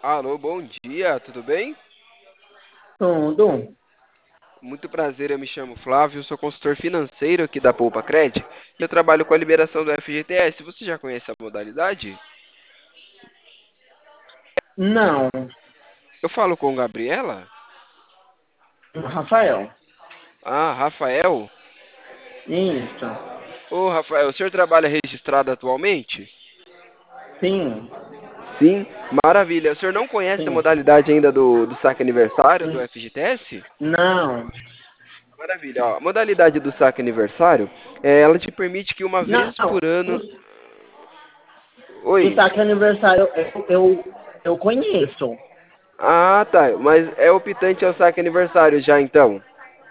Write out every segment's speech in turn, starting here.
Alô, bom dia, tudo bem? Tudo. Muito prazer, eu me chamo Flávio, sou consultor financeiro aqui da Poupa Cred e eu trabalho com a liberação do FGTS. Você já conhece a modalidade? Não, Eu falo com Gabriela? Rafael. Ah, Rafael? Isso. Ô, Rafael, o senhor trabalha registrado atualmente? Sim, Sim, maravilha. O senhor não conhece a sim. modalidade ainda do saque aniversário do FGTS? Não, Maravilha. Ó, a modalidade do saque aniversário, ela te permite que uma não. vez por ano... Do Oi? saque aniversário eu conheço. Ah, tá. Mas é optante ao saque aniversário já, então?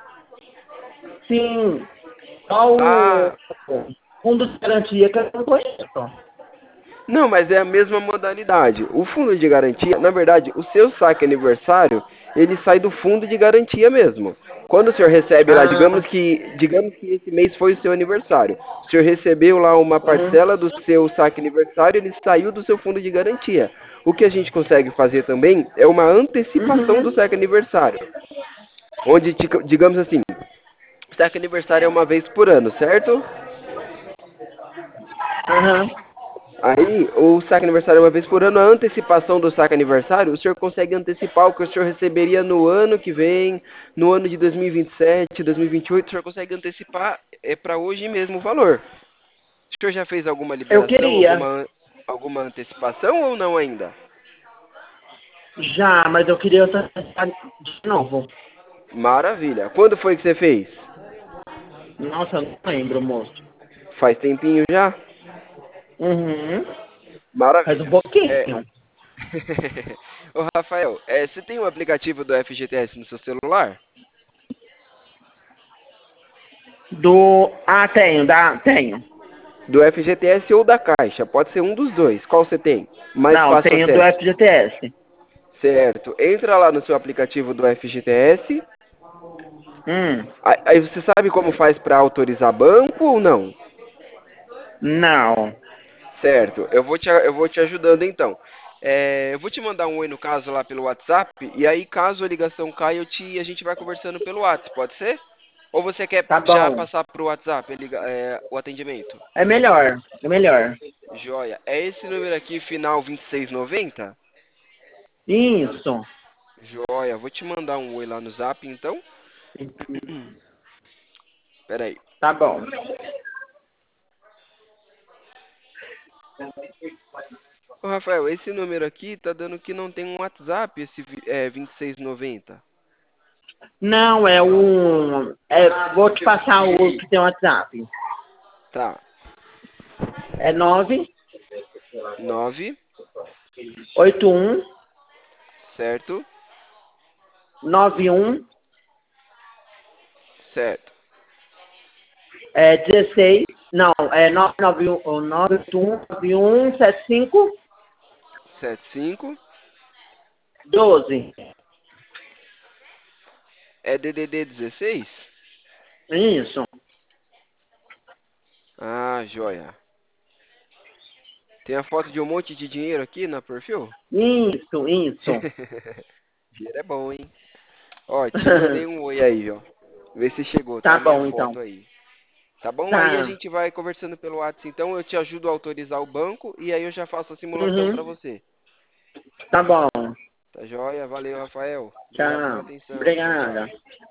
Sim. Só o Ah, fundo de garantia que eu não conheço. não, mas é a mesma modalidade. O fundo de garantia, na verdade, o seu saque aniversário, ele sai do fundo de garantia mesmo. Quando o senhor recebe lá, Ah, digamos que esse mês foi o seu aniversário. O senhor recebeu lá uma uhum, parcela do seu saque aniversário, ele saiu do seu fundo de garantia. O que a gente consegue fazer também é uma antecipação do uhum, saque aniversário. Onde, digamos assim, o saque aniversário é uma vez por ano, certo? uhum. Aí, o saque aniversário é uma vez por ano, a antecipação do saque aniversário, o senhor consegue antecipar o que o senhor receberia no ano que vem, no ano de 2027, 2028, o senhor consegue antecipar para hoje mesmo o valor. O senhor já fez alguma Eu liberação, queria. alguma antecipação ou não ainda? Já, mas eu queria acessar de novo. Maravilha. Quando foi que você fez? Nossa, eu não lembro, moço. Faz tempinho já? Uhum. Faz um Maravilha. É... pouquinho. Ô Rafael, você tem o aplicativo do FGTS no seu celular? Tenho. Do FGTS ou da Caixa, pode ser um dos dois. Qual você tem? Mais Não, fácil tenho do acesso. FGTS. Certo. Entra lá no seu aplicativo do FGTS. Hum, Aí você sabe como faz para autorizar banco ou não? não. Certo. Eu vou te ajudando então. Eu vou te mandar um oi no caso lá pelo WhatsApp. E aí, caso a ligação caia, a gente vai conversando pelo WhatsApp, pode ser? Ou você quer Tá já bom. passar pro WhatsApp o atendimento? É melhor. É melhor. Joia. É esse número aqui, final 2690? Isso. Joia. Vou te mandar um oi lá no Zap então. Pera aí. Tá bom. Ô, Rafael, esse número aqui tá dando que não tem um WhatsApp, esse 2690. Não, é um. Vou te passar o que tem o WhatsApp. Tá. É 9, 981 certo? 91 Certo. 16. Não, é 991 981 91 75 75. 12. É DDD 16? Isso. Ah, joia. Tem a foto de um monte de dinheiro aqui na perfil? Isso. Dinheiro é bom, hein? Ó, te mandei um oi aí, ó. Vê se chegou, tá? Tá A minha bom, então. foto aí. Tá bom? Aí a Tá. gente vai conversando pelo WhatsApp, então eu te ajudo a autorizar o banco e aí eu já faço a simulação Uhum. pra você. Tá bom. Tá joia? Valeu, Rafael. Obrigado pela Tchau. atenção. Tchau, Obrigada. tchau.